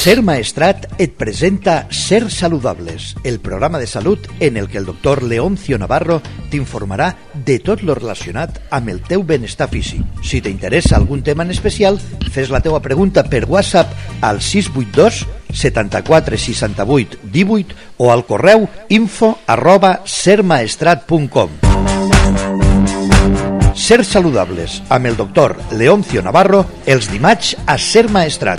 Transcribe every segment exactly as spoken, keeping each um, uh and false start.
Ser Maestrat et presenta Ser Saludables, el programa de salut en el que el doctor Leoncio Navarro t'informarà de tot lo relacionat amb el teu benestar físic. Si t'interessa algun tema en especial, fes la teua pregunta per WhatsApp al sis vuit dos setanta-quatre seixanta-vuit divuit o al correu info arroba sermaestrat punt com. Ser Saludables amb el doctor Leoncio Navarro els dimarts a Ser Maestrat.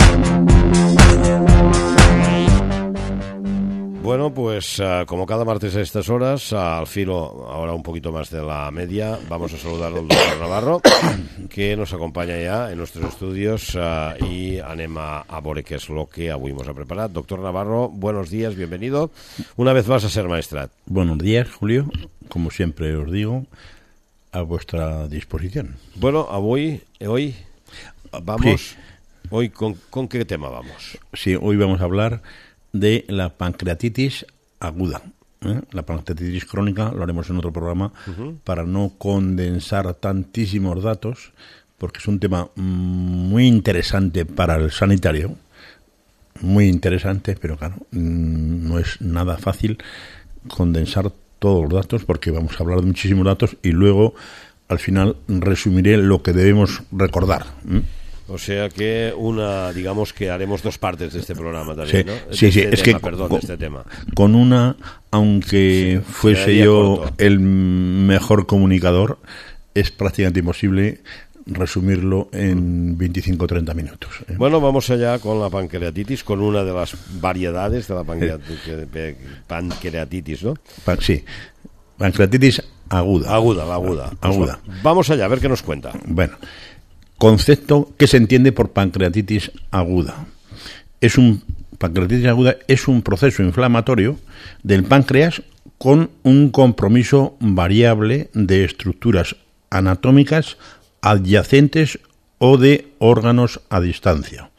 Bueno, pues uh, como cada martes a estas horas, uh, al filo ahora un poquito más de la media, vamos a saludar al doctor Navarro, que nos acompaña ya en nuestros estudios uh, y anem a, a veure qué es lo que avui hemos preparado. Doctor Navarro, buenos días, bienvenido una vez más a Ser Maestrat. Buenos días, Julio, como siempre os digo, a vuestra disposición. Bueno, hoy, hoy vamos, sí. hoy con, ¿con qué tema vamos? Sí, hoy vamos a hablar de la pancreatitis aguda. ¿eh? La pancreatitis crónica lo haremos en otro programa uh-huh. para no condensar tantísimos datos, porque es un tema muy interesante para el sanitario, muy interesante, pero claro, no es nada fácil condensar todos los datos, porque vamos a hablar de muchísimos datos y luego al final resumiré lo que debemos recordar. ¿eh? O sea que una, digamos que haremos dos partes de este programa también, sí, ¿no? Sí, de sí, este es tema, que perdón, con, de este tema. Con una, aunque sí, fuese yo corto. el mejor comunicador, es prácticamente imposible resumirlo en veinticinco o treinta minutos. ¿eh? Bueno, vamos allá con la pancreatitis, con una de las variedades de la pancreatitis, pancreatitis ¿no? Pa- sí, pancreatitis aguda. Aguda, la aguda. Pues aguda. Va, vamos allá, a ver qué nos cuenta. Bueno, concepto que se entiende por pancreatitis aguda. Es un pancreatitis aguda es un proceso inflamatorio del páncreas con un compromiso variable de estructuras anatómicas adyacentes o de órganos a distancia.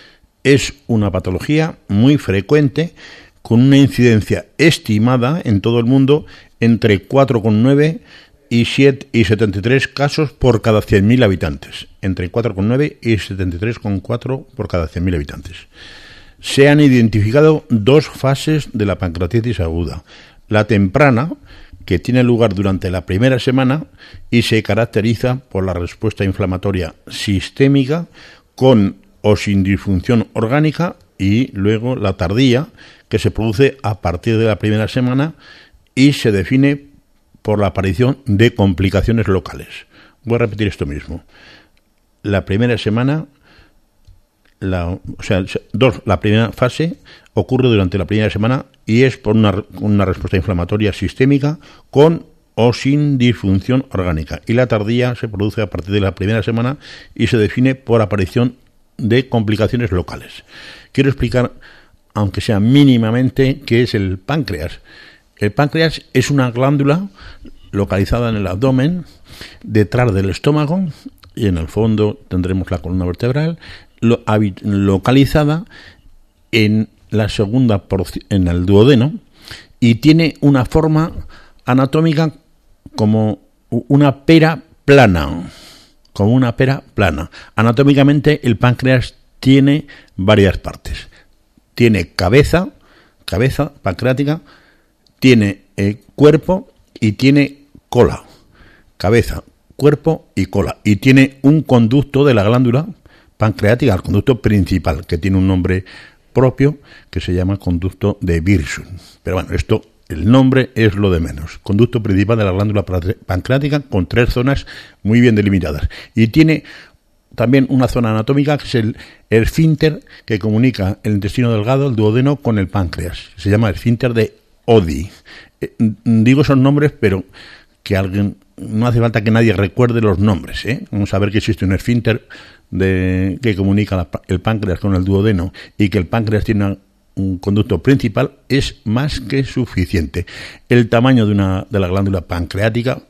Es una patología muy frecuente con una incidencia estimada en todo el mundo entre cuatro coma nueve y siete y setenta y tres casos por cada cien mil habitantes, entre cuatro coma nueve y setenta y tres coma cuatro por cada cien mil habitantes. Se han identificado dos fases de la pancreatitis aguda. La temprana, que tiene lugar durante la primera semana y se caracteriza por la respuesta inflamatoria sistémica con o sin disfunción orgánica, y luego la tardía, que se produce a partir de la primera semana y se define por la aparición de complicaciones locales. Voy a repetir esto mismo. La primera semana, la, o sea, dos, la primera fase ocurre durante la primera semana y es por una, una respuesta inflamatoria sistémica con o sin disfunción orgánica. Y la tardía se produce a partir de la primera semana y se define por aparición de complicaciones locales. Quiero explicar, aunque sea mínimamente, qué es el páncreas. El páncreas es una glándula localizada en el abdomen, detrás del estómago, y en el fondo tendremos la columna vertebral, lo, localizada en la segunda porción, en el duodeno, y tiene una forma anatómica como una pera plana, como una pera plana. Anatómicamente el páncreas tiene varias partes. Tiene cabeza, cabeza pancreática, tiene eh, cuerpo y tiene cola. Cabeza, cuerpo y cola. Y tiene un conducto de la glándula pancreática, el conducto principal, que tiene un nombre propio que se llama conducto de Wirsung. Pero bueno, esto, el nombre es lo de menos. Conducto principal de la glándula pancreática con tres zonas muy bien delimitadas. Y tiene también una zona anatómica que es el esfínter que comunica el intestino delgado, el duodeno, con el páncreas. Se llama esfínter de Oddi. Eh, digo esos nombres, pero que alguien, no hace falta que nadie recuerde los nombres, ¿eh? Vamos a ver que existe un esfínter de, que comunica la, el páncreas con el duodeno y que el páncreas tiene una, un conducto principal, es más que suficiente. El tamaño de una de la glándula pancreática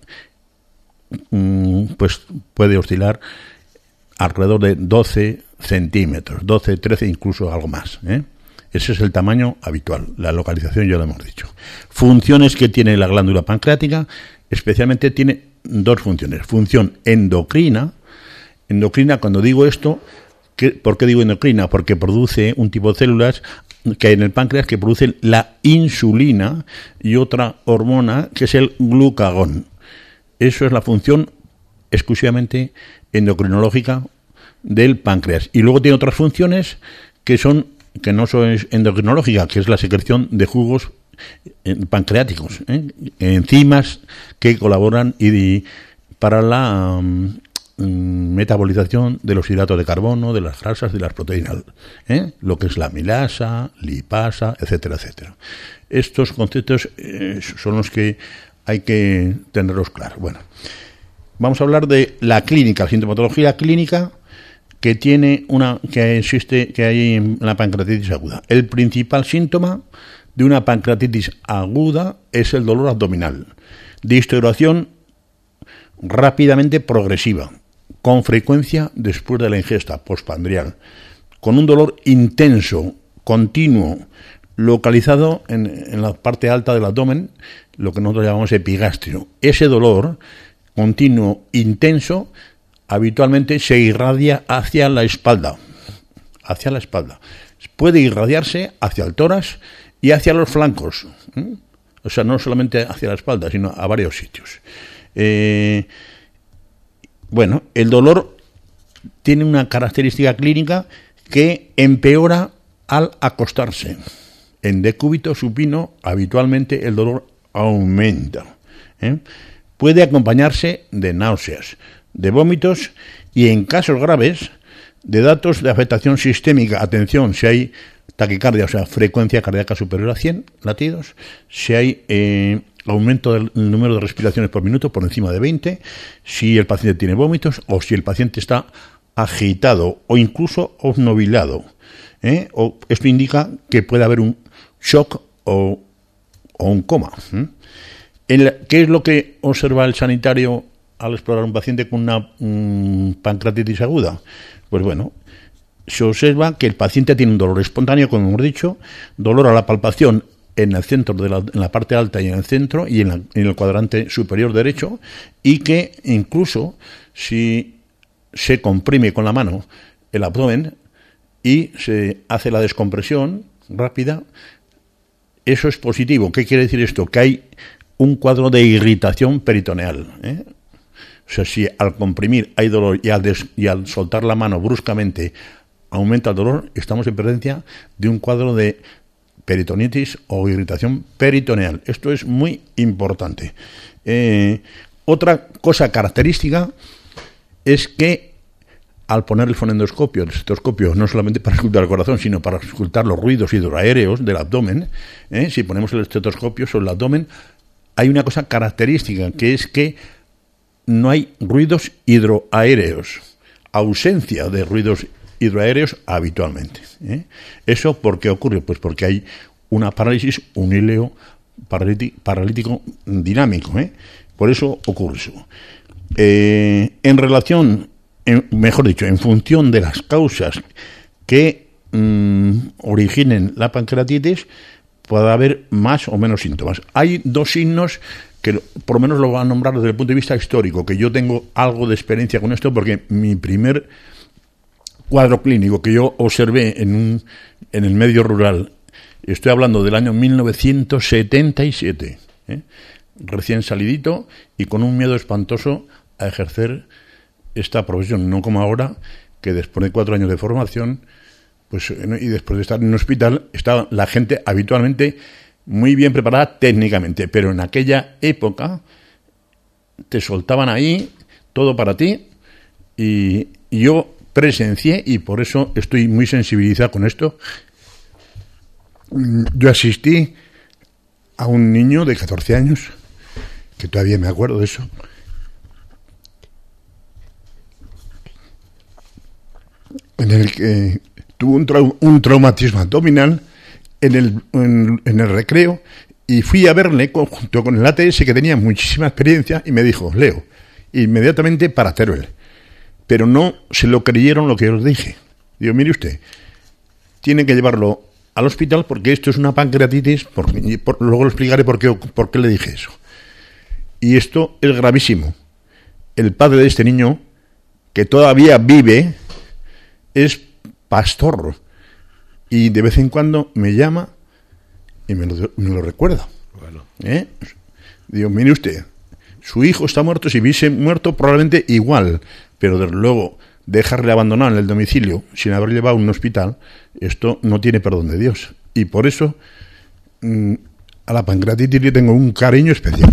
mmm, pues puede oscilar alrededor de doce centímetros, doce, trece, incluso algo más, ¿eh? Ese es el tamaño habitual. La localización ya lo hemos dicho. Funciones que tiene la glándula pancreática, especialmente tiene dos funciones. Función endocrina. Endocrina, cuando digo esto, ¿Qué, ¿Por qué digo endocrina? Porque produce un tipo de células que hay en el páncreas que producen la insulina y otra hormona que es el glucagón. Eso es la función exclusivamente endocrinológica del páncreas. Y luego tiene otras funciones que son que no son endocrinológicas, que es la secreción de jugos pancreáticos, ¿eh? enzimas que colaboran y, y para la um, metabolización de los hidratos de carbono, de las grasas, de las proteínas, ¿eh? lo que es la amilasa, lipasa, etcétera, etcétera. Estos conceptos eh, son los que hay que tenerlos claros. Bueno, vamos a hablar de la clínica, la sintomatología clínica que tiene una que existe que hay en la pancreatitis aguda. El principal síntoma de una pancreatitis aguda es el dolor abdominal, de historiación rápidamente progresiva, con frecuencia después de la ingesta postprandial, con un dolor intenso, continuo, localizado en, en la parte alta del abdomen, lo que nosotros llamamos epigastrio. Ese dolor continuo, intenso, habitualmente se irradia hacia la espalda, hacia la espalda. Puede irradiarse hacia el tórax y hacia los flancos, ¿eh? O sea, no solamente hacia la espalda, sino a varios sitios. Eh, bueno, el dolor tiene una característica clínica que empeora al acostarse. En decúbito supino, habitualmente el dolor aumenta, ¿eh? Puede acompañarse de náuseas, de vómitos y, en casos graves, de datos de afectación sistémica. Atención, si hay taquicardia, o sea, frecuencia cardíaca superior a cien latidos, si hay eh, aumento del número de respiraciones por minuto por encima de veinte, si el paciente tiene vómitos o si el paciente está agitado o incluso obnubilado, ¿eh? O esto indica que puede haber un shock o, o un coma, ¿eh? El, ¿Qué es lo que observa el sanitario al explorar un paciente con una um, pancreatitis aguda? Pues bueno, se observa que el paciente tiene un dolor espontáneo, como hemos dicho, dolor a la palpación en el centro, de la, en la parte alta y en el centro y en, la, en el cuadrante superior derecho, y que incluso si se comprime con la mano el abdomen y se hace la descompresión rápida, eso es positivo. ¿Qué quiere decir esto? Que hay un cuadro de irritación peritoneal, ¿eh? O sea, si al comprimir hay dolor y al, des, y al soltar la mano bruscamente aumenta el dolor, estamos en presencia de un cuadro de peritonitis o irritación peritoneal. Esto es muy importante. Eh, otra cosa característica es que al poner el fonendoscopio, el estetoscopio, no solamente para escuchar el corazón, sino para escuchar los ruidos hidroaéreos del abdomen, ¿eh? Si ponemos el estetoscopio sobre el abdomen, hay una cosa característica, que es que no hay ruidos hidroaéreos, ausencia de ruidos hidroaéreos habitualmente, ¿eh? ¿Eso por qué ocurre? Pues porque hay una parálisis, un híleo paralítico dinámico, ¿eh? Por eso ocurre eso. Eh, en relación, en, mejor dicho, en función de las causas que mmm, originen la pancreatitis, puede haber más o menos síntomas. Hay dos signos que por lo menos lo van a nombrar desde el punto de vista histórico, que yo tengo algo de experiencia con esto, porque mi primer cuadro clínico que yo observé en, un, en el medio rural, estoy hablando del año mil novecientos setenta y siete, ¿eh? Recién salidito y con un miedo espantoso a ejercer esta profesión, no como ahora, que después de cuatro años de formación, pues y después de estar en un hospital, estaba la gente habitualmente muy bien preparada técnicamente, pero en aquella época te soltaban ahí todo para ti, y, y yo presencié, y por eso estoy muy sensibilizado con esto. Yo asistí a un niño de catorce años, que todavía me acuerdo de eso, en el que tuvo un, trau- un traumatismo abdominal en el, en, en el recreo, y fui a verle con, junto con el A T S, que tenía muchísima experiencia, y me dijo: Leo, inmediatamente para Teruel. Pero no se lo creyeron lo que os dije. Digo: mire usted, tiene que llevarlo al hospital porque esto es una pancreatitis, porque, por, luego le explicaré por qué, por qué le dije eso. Y esto es gravísimo. El padre de este niño, que todavía vive, es pastor, y de vez en cuando me llama y me lo, me lo recuerda. Bueno. ¿Eh? Digo, mire usted, su hijo está muerto, si hubiese muerto probablemente igual, pero desde luego dejarle abandonado en el domicilio sin haber llevado a un hospital, esto no tiene perdón de Dios. Y por eso mmm, a la pancreatitis le tengo un cariño especial.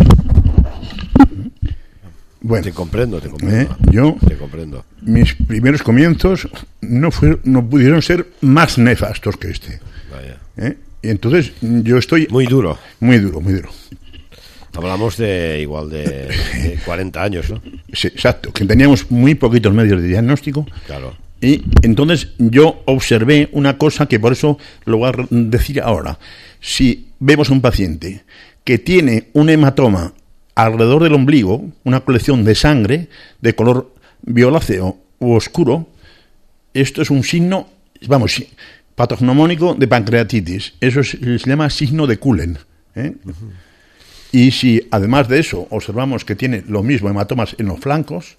Bueno, te comprendo, te comprendo. ¿eh? Yo, te comprendo. Mis primeros comienzos no, fue, no pudieron ser más nefastos que este. Vaya. ¿Eh? Y entonces yo estoy... Muy duro. Muy duro, muy duro. Hablamos de igual de, de cuarenta años, ¿no? Sí, exacto, que teníamos muy poquitos medios de diagnóstico. Claro. Y entonces yo observé una cosa que por eso lo voy a decir ahora. Si vemos a un paciente que tiene un hematoma alrededor del ombligo, una colección de sangre de color violáceo u oscuro, esto es un signo, vamos, patognomónico de pancreatitis. Eso es, se llama signo de Cullen, ¿eh? Uh-huh. Y si además de eso observamos que tiene lo mismo hematomas en los flancos,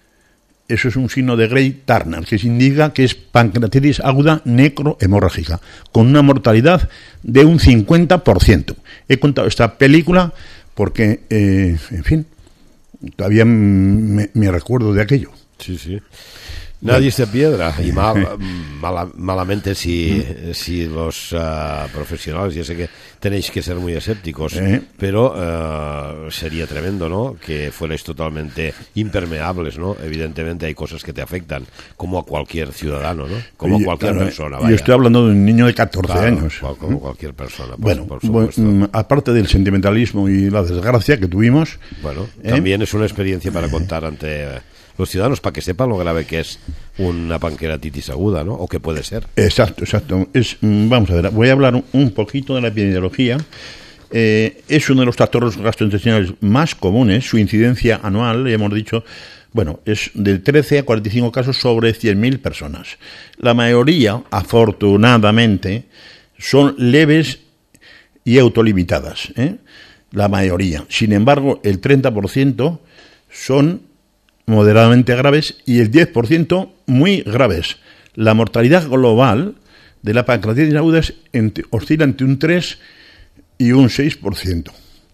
eso es un signo de Gray-Turner, que indica que es pancreatitis aguda necrohemorrágica, con una mortalidad de un cincuenta por ciento. He contado esta película porque, eh, en fin, todavía me, me recuerdo de aquello. Sí, sí. Nadie se piedra, y mal, mala, malamente si, si los uh, profesionales, ya sé que tenéis que ser muy escépticos, ¿Eh? pero uh, sería tremendo, ¿no?, que fuerais totalmente impermeables, ¿no? Evidentemente hay cosas que te afectan, como a cualquier ciudadano, ¿no? Como a cualquier claro, persona, vaya. Yo estoy hablando de un niño de catorce claro, años. Cual, como cualquier persona, por, bueno, por supuesto. Bueno, aparte del sentimentalismo y la desgracia que tuvimos... Bueno, ¿eh? también es una experiencia para contar ante... Uh, los ciudadanos, para que sepan lo grave que es una pancreatitis aguda, ¿no? O que puede ser. Exacto, exacto. Es, vamos a ver, voy a hablar un poquito de la epidemiología. Eh, es uno de los trastornos gastrointestinales más comunes. Su incidencia anual, ya hemos dicho, bueno, es de trece a cuarenta y cinco casos sobre cien mil personas. La mayoría, afortunadamente, son leves y autolimitadas, ¿eh? La mayoría. Sin embargo, el treinta por ciento son moderadamente graves y el diez por ciento muy graves. La mortalidad global de la pancreatitis aguda es entre, oscila entre un tres y un seis por ciento.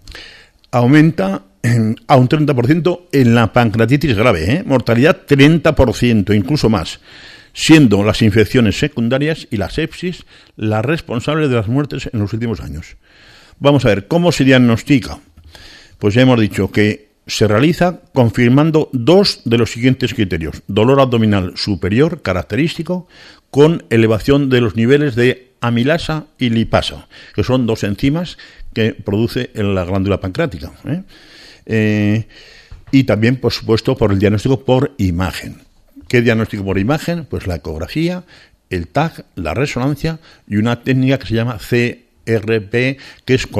Aumenta en, a un treinta por ciento en la pancreatitis grave, ¿eh? Mortalidad treinta por ciento, incluso más, siendo las infecciones secundarias y la sepsis las responsables de las muertes en los últimos años. Vamos a ver, ¿cómo se diagnostica? Pues ya hemos dicho que se realiza confirmando dos de los siguientes criterios: dolor abdominal superior característico con elevación de los niveles de amilasa y lipasa, que son dos enzimas que produce en la glándula pancreática, ¿eh? Eh, y también, por supuesto, por el diagnóstico por imagen. ¿Qué diagnóstico por imagen? Pues la ecografía, el T A C, la resonancia y una técnica que se llama C R P, que es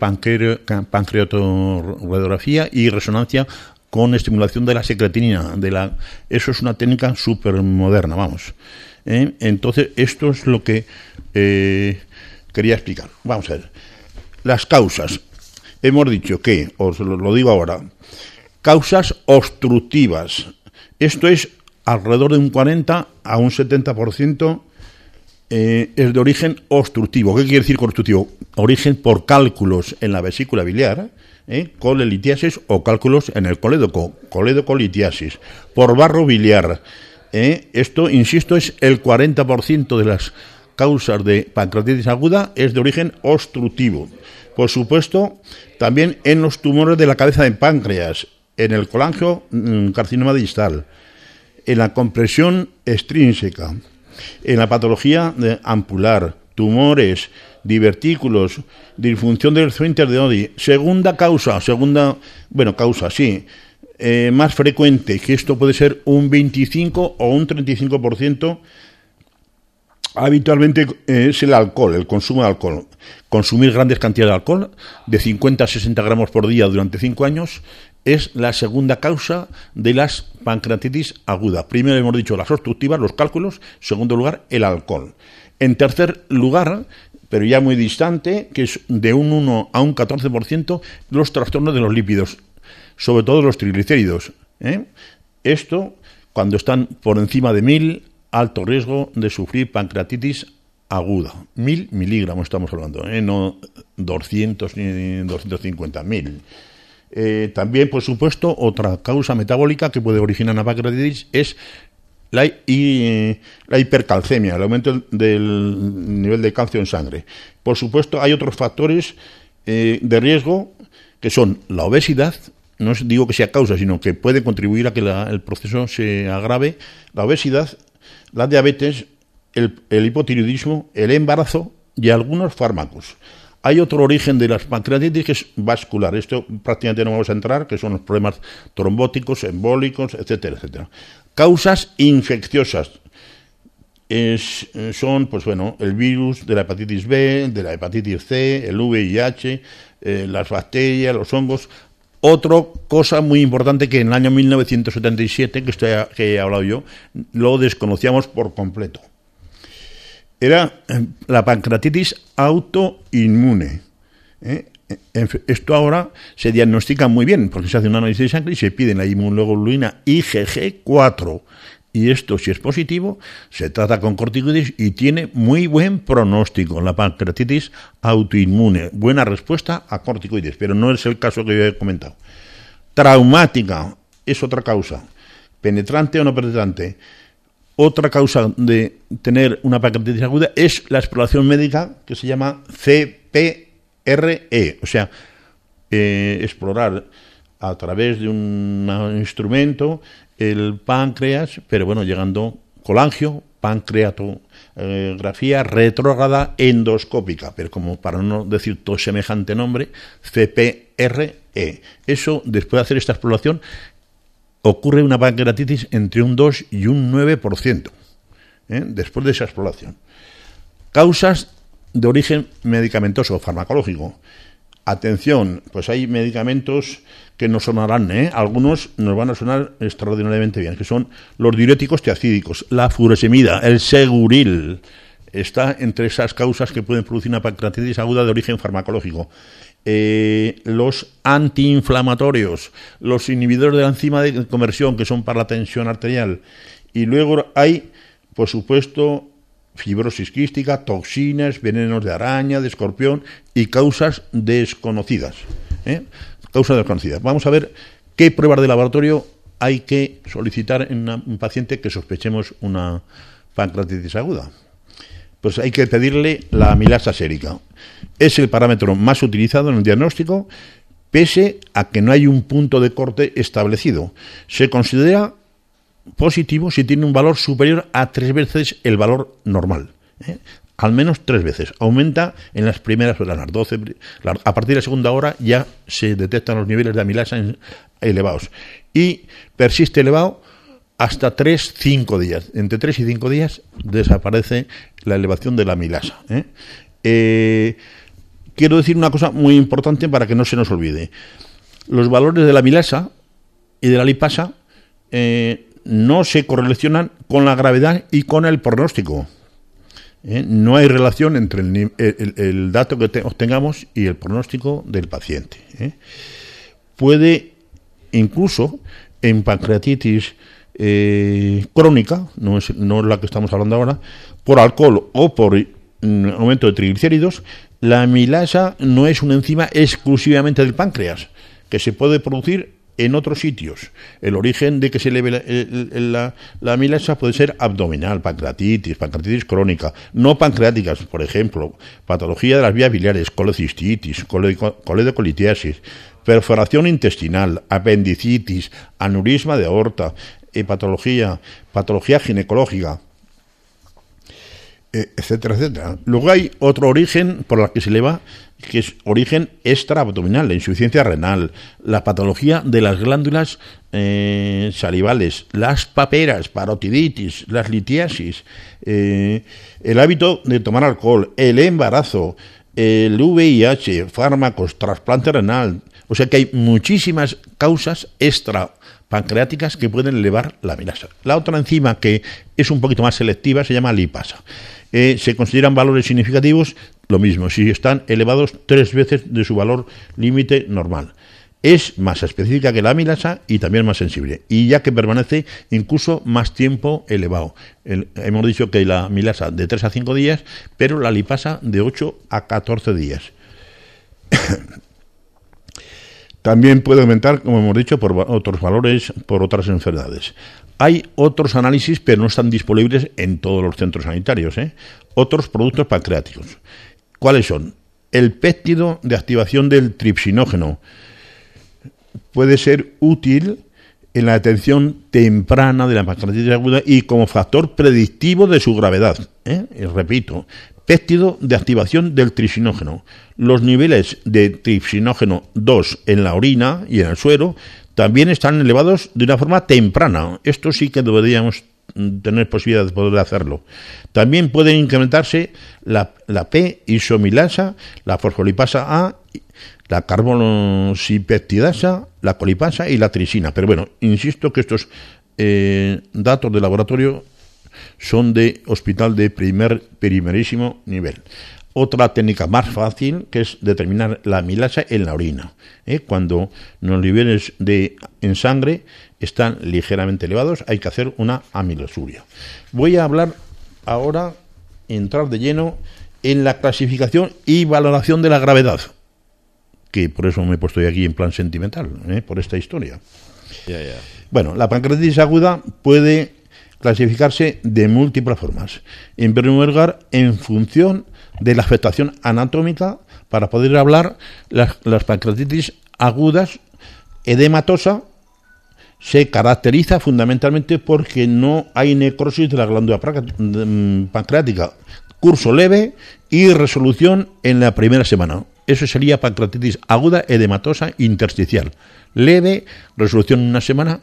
colangio-pancreatoradiografía y resonancia con estimulación de la secretinina. De la, eso es una técnica súper moderna, vamos. ¿Eh? Entonces, esto es lo que eh, quería explicar. Vamos a ver. Las causas. Hemos dicho que, os lo, lo digo ahora, causas obstructivas. Esto es alrededor de un cuarenta a un setenta por ciento. Eh, es de origen obstructivo. ¿Qué quiere decir obstructivo? Origen por cálculos en la vesícula biliar, ¿eh? colelitiasis, o cálculos en el colédoco, coledocolitiasis, por barro biliar. ¿eh? Esto, insisto, es el cuarenta por ciento de las causas de pancreatitis aguda es de origen obstructivo. Por supuesto, también en los tumores de la cabeza de páncreas, en el colangiocarcinoma distal, en la compresión extrínseca, en la patología de ampular, tumores, divertículos, disfunción del esfínter de Oddi. Segunda causa, segunda, bueno, causa, sí, eh, más frecuente, que esto puede ser un veinticinco o un treinta y cinco por ciento, habitualmente eh, es el alcohol, el consumo de alcohol. Consumir grandes cantidades de alcohol, de cincuenta a sesenta gramos por día durante cinco años, es la segunda causa de las pancreatitis aguda. Primero hemos dicho las obstructivas, los cálculos. Segundo lugar, el alcohol. En tercer lugar, pero ya muy distante, que es de un uno a un catorce por ciento, los trastornos de los lípidos, sobre todo los triglicéridos. ¿eh? Esto, cuando están por encima de mil, alto riesgo de sufrir pancreatitis aguda. Mil miligramos estamos hablando, ¿eh? No doscientos ni doscientos cincuenta, mil. Eh, también, por supuesto, otra causa metabólica que puede originar una pancreatitis es la, y, la hipercalcemia, el aumento del nivel de calcio en sangre. Por supuesto, hay otros factores eh, de riesgo que son la obesidad. No digo que sea causa, sino que puede contribuir a que la, el proceso se agrave. La obesidad, la diabetes, el, el hipotiroidismo, el embarazo y algunos fármacos. Hay otro origen de las pancreatitis que es vascular. Esto prácticamente no vamos a entrar, que son los problemas trombóticos, embólicos, etcétera, etcétera. Causas infecciosas. Es, son, pues bueno, el virus de la hepatitis B, de la hepatitis C, el V I H, eh, las bacterias, los hongos. Otra cosa muy importante que en el año mil novecientos setenta y siete, que, estoy, que he hablado yo, lo desconocíamos por completo. Era la pancreatitis autoinmune. ¿eh? Esto ahora se diagnostica muy bien, porque se hace un análisis de sangre y se pide la inmunoglobulina I G G cuatro. Y esto, si es positivo, se trata con corticoides y tiene muy buen pronóstico. La pancreatitis autoinmune, buena respuesta a corticoides, pero no es el caso que yo he comentado. Traumática es otra causa, penetrante o no penetrante. Otra causa de tener una pancreatitis aguda es la exploración médica que se llama C P R E, o sea, eh, explorar a través de un instrumento el páncreas, pero bueno, llegando colangio, pancreatografía retrógrada endoscópica, pero como para no decir todo semejante nombre, C P R E. Eso, después de hacer esta exploración, ocurre una pancreatitis entre un dos y un nueve por ciento, ¿eh? después de esa exploración. Causas de origen medicamentoso o farmacológico. Atención, pues hay medicamentos que nos sonarán, ¿eh? Algunos nos van a sonar extraordinariamente bien, que son los diuréticos tiacídicos, la furosemida, el seguril. Está entre esas causas que pueden producir una pancreatitis aguda de origen farmacológico. Eh, los antiinflamatorios, los inhibidores de la enzima de conversión, que son para la tensión arterial. Y luego hay, por supuesto, fibrosis quística, toxinas, venenos de araña, de escorpión y causas desconocidas. ¿eh? Causas desconocidas. Vamos a ver qué pruebas de laboratorio hay que solicitar en una, un paciente que sospechemos una pancreatitis aguda. Pues hay que pedirle la amilasa sérica. Es el parámetro más utilizado en el diagnóstico, pese a que no hay un punto de corte establecido. Se considera positivo si tiene un valor superior a tres veces el valor normal. ¿eh? Al menos tres veces. Aumenta en las primeras horas, las doce. A partir de la segunda hora ya se detectan los niveles de amilasa elevados. Y persiste elevado hasta tres a cinco días. Entre tres y cinco días desaparece la elevación de la amilasa. ¿eh? Eh, quiero decir una cosa muy importante para que no se nos olvide. Los valores de la amilasa y de la lipasa eh, no se correlacionan con la gravedad y con el pronóstico. ¿eh? No hay relación entre el, el, el dato que te, obtengamos y el pronóstico del paciente. ¿eh? Puede incluso en pancreatitis eh, crónica, no es, no es la que estamos hablando ahora, por alcohol o por mm, aumento de triglicéridos, la amilasa no es una enzima exclusivamente del páncreas, que se puede producir en otros sitios. El origen de que se eleve la, la, la amilasa puede ser abdominal, pancreatitis, pancreatitis crónica, no pancreáticas, por ejemplo, patología de las vías biliares, colecistitis, coledocolitiasis, perforación intestinal, apendicitis, aneurisma de aorta, hepatología, patología ginecológica, etcétera, etcétera. Luego hay otro origen por el que se eleva, que es origen extraabdominal, la insuficiencia renal, la patología de las glándulas eh, salivales, las paperas, parotiditis, las litiasis, eh, el hábito de tomar alcohol, el embarazo, el V I H, fármacos, trasplante renal. O sea que hay muchísimas causas extrapancreáticas que pueden elevar la amilasa. La otra enzima que es un poquito más selectiva se llama lipasa. Eh, se consideran valores significativos, lo mismo, si están elevados tres veces de su valor límite normal. es más específica que la amilasa y también más sensible, y ya que permanece incluso más tiempo elevado. El, hemos dicho que la amilasa de tres a cinco días, pero la lipasa de ocho a catorce días. También puede aumentar, como hemos dicho, por otros valores, por otras enfermedades. Hay otros análisis, pero no están disponibles en todos los centros sanitarios, ¿eh? Otros productos pancreáticos. ¿Cuáles son? El péptido de activación del tripsinógeno puede ser útil en la detención temprana de la pancreatitis aguda y como factor predictivo de su gravedad, ¿eh? Y repito, péptido de activación del tripsinógeno. Los niveles de tripsinógeno dos en la orina y en el suero también están elevados de una forma temprana. Esto sí que deberíamos tener posibilidad de poder hacerlo. También pueden incrementarse la, la P-isomilasa, la fosfolipasa A, la carboxipeptidasa, la colipasa y la trisina. Pero bueno, insisto que estos eh, datos de laboratorio son de hospital de primer, primerísimo nivel. Otra técnica más fácil, que es determinar la amilasa en la orina, ¿eh? Cuando los niveles de, en sangre están ligeramente elevados, hay que hacer una amilosuria. Voy a hablar ahora, entrar de lleno en la clasificación y valoración de la gravedad, que por eso me he puesto aquí en plan sentimental, ¿eh? Por esta historia. Yeah, yeah. Bueno, la pancreatitis aguda puede clasificarse de múltiples formas. En primer lugar, en función de la afectación anatómica, para poder hablar, las, las pancreatitis agudas edematosa se caracteriza fundamentalmente porque no hay necrosis de la glándula pancreática, curso leve y resolución en la primera semana. Eso sería pancreatitis aguda edematosa intersticial. Leve, resolución en una semana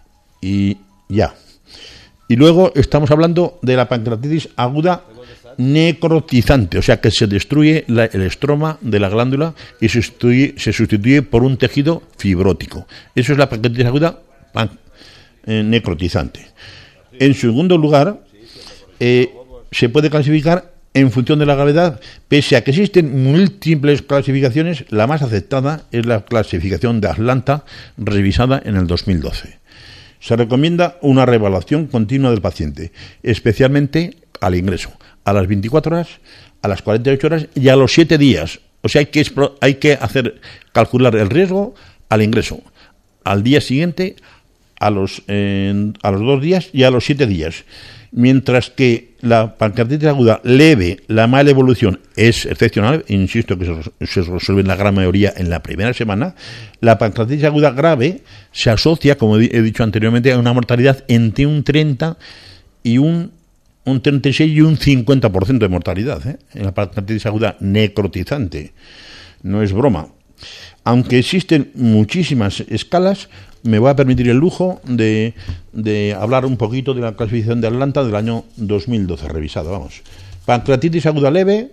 y ya. Y luego estamos hablando de la pancreatitis aguda necrotizante, o sea que se destruye la, el estroma de la glándula y se sustituye, se sustituye por un tejido fibrótico. Eso es la pancreatitis aguda pan, eh, necrotizante. En segundo lugar, eh, se puede clasificar en función de la gravedad, pese a que existen múltiples clasificaciones. La más aceptada es la clasificación de Atlanta, revisada en el dos mil doce. Se recomienda una reevaluación continua del paciente, especialmente al ingreso, a las veinticuatro horas, a las cuarenta y ocho horas y a los siete días. O sea, hay que, hay que hacer calcular el riesgo al ingreso, al día siguiente, a los, eh, a los dos días y a los siete días. Mientras que la pancreatitis aguda leve, la mala evolución es excepcional, insisto que se, se resuelve en la gran mayoría en la primera semana. La pancreatitis aguda grave se asocia, como he dicho anteriormente, a una mortalidad entre un treinta y un, un treinta y seis y un cincuenta por ciento de mortalidad, ¿eh? En la pancreatitis aguda necrotizante. No es broma. Aunque existen muchísimas escalas, me voy a permitir el lujo de, de hablar un poquito de la clasificación de Atlanta del año dos mil doce, revisada, vamos. Pancreatitis aguda leve,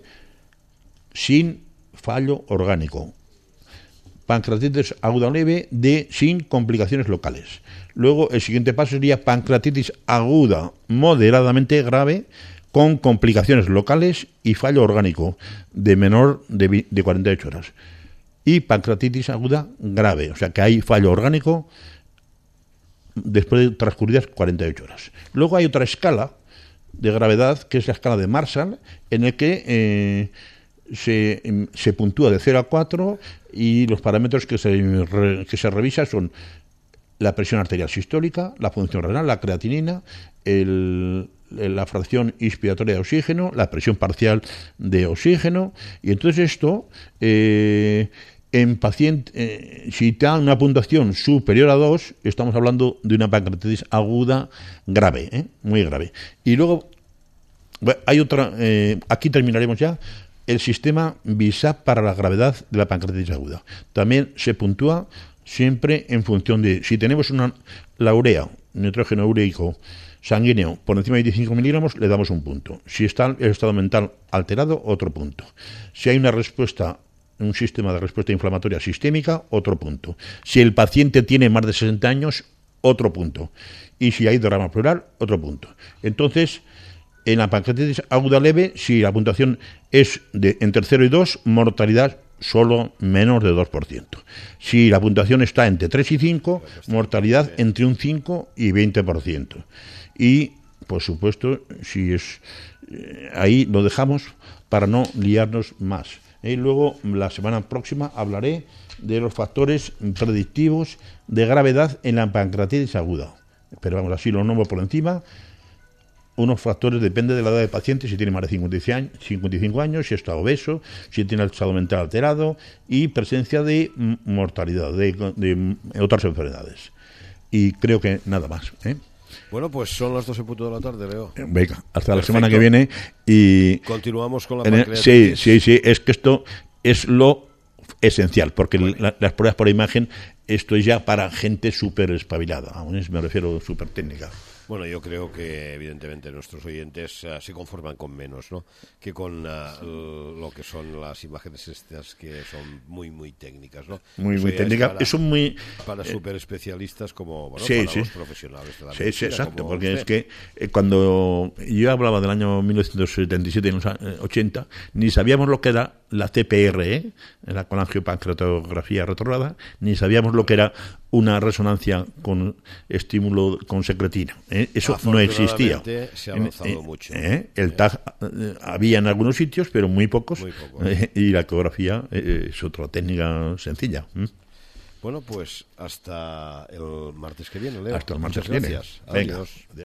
sin fallo orgánico. Pancreatitis aguda leve de sin complicaciones locales. Luego, el siguiente paso sería pancreatitis aguda moderadamente grave, con complicaciones locales y fallo orgánico de menor de, de cuarenta y ocho horas. Y pancreatitis aguda grave, o sea que hay fallo orgánico después de transcurridas cuarenta y ocho horas. Luego hay otra escala de gravedad, que es la escala de Marshall, en el que eh, se, se puntúa de cero a cuatro y los parámetros que se, que se revisan son la presión arterial sistólica, la función renal, la creatinina, el... la fracción inspiratoria de oxígeno, la presión parcial de oxígeno, y entonces esto, eh, en paciente, eh, si te da una puntuación superior a dos, estamos hablando de una pancreatitis aguda grave, ¿eh? Muy grave. Y luego, bueno, hay otra, eh, aquí terminaremos ya, el sistema B I S A P para la gravedad de la pancreatitis aguda. También se puntúa siempre en función de, si tenemos una, la urea, nitrógeno ureico, sanguíneo por encima de veinticinco miligramos, le damos un punto. Si está el estado mental alterado, otro punto. Si hay una respuesta, un sistema de respuesta inflamatoria sistémica, otro punto. Si el paciente tiene más de sesenta años, otro punto. Y si hay derrama pleural, otro punto. Entonces, En la pancreatitis aguda leve, si la puntuación es de entre cero y dos, mortalidad solo menos de dos por ciento. Si la puntuación está entre tres y cinco, mortalidad entre un cinco y veinte por ciento. Y, por supuesto, si es eh, ahí lo dejamos para no liarnos más. Y luego, la semana próxima, hablaré de los factores predictivos de gravedad en la pancreatitis aguda. Pero vamos, así lo nombro por encima. Unos factores, depende de la edad del paciente, si tiene más de cincuenta y cinco años, si está obeso, si tiene el estado mental alterado y presencia de mortalidad, de, de otras enfermedades. Y creo que nada más, ¿eh? Bueno, pues son las dos en punto de la tarde, Leo. Venga, hasta Perfecto. La semana que viene. Y continuamos con la pancreatitis. Sí, sí, sí, es que esto es lo esencial, porque bueno. la, las pruebas por imagen, esto es ya para gente súper espabilada, aún es, me refiero súper técnica. Bueno, yo creo que evidentemente nuestros oyentes uh, se conforman con menos, ¿no?, que con uh, lo que son las imágenes estas que son muy, muy técnicas, ¿no? Muy, Eso muy técnicas. Es un muy... Para eh, super especialistas como, bueno, sí, para sí. los profesionales de la Sí, medicina, sí, exacto, porque usted. es que eh, cuando yo hablaba del año mil novecientos setenta y siete y los ochenta, ni sabíamos lo que era la C P R, ¿eh? la colangiopancreatografía retrógrada, ni sabíamos lo que era una resonancia con estímulo con secretina, ¿eh? Eso no existía. Se ha avanzado eh, mucho. Eh, el T A G eh, había en algunos sitios, pero muy pocos, muy poco. eh, y la ecografía eh, es otra técnica sencilla. ¿eh? Bueno, pues hasta el martes que viene, Leo. Hasta el martes Muchas que viene. gracias. Venga. Adiós.